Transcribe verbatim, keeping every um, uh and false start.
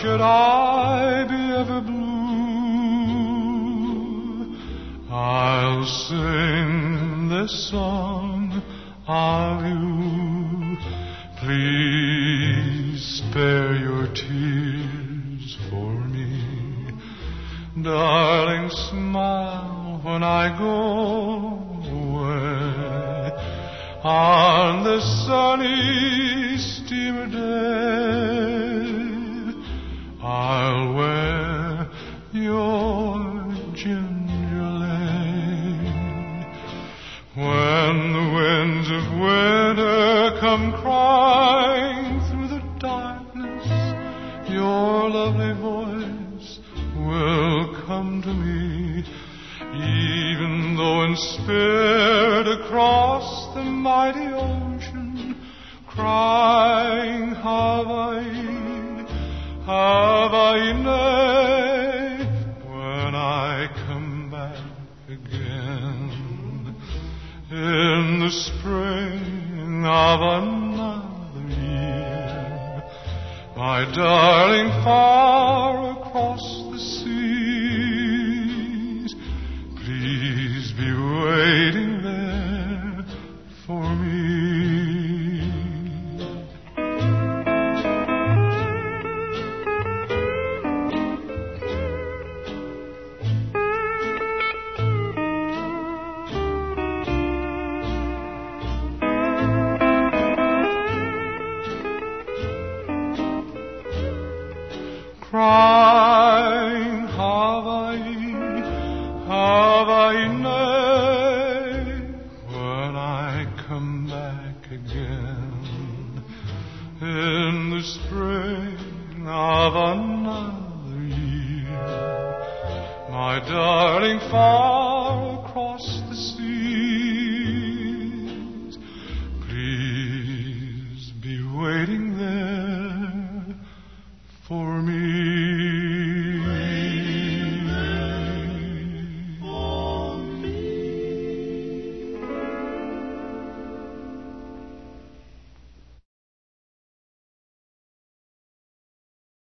should I be ever blue, I'll sing this song of you. Please spare your tears for me. Darling, smile when I go away on the sunny steamer day. I'll wear your ginger lace. When the winds of winter come crying through the darkness, your lovely voice will come to me, even though in spirit across the mighty ocean, crying Hawaii, Hawaii, when I come back again in the spring of another year, my darling, far across the seas, please be waiting there for me. Crying Hawaii, Hawaii, when I come back again in the spring of another year, my darling, far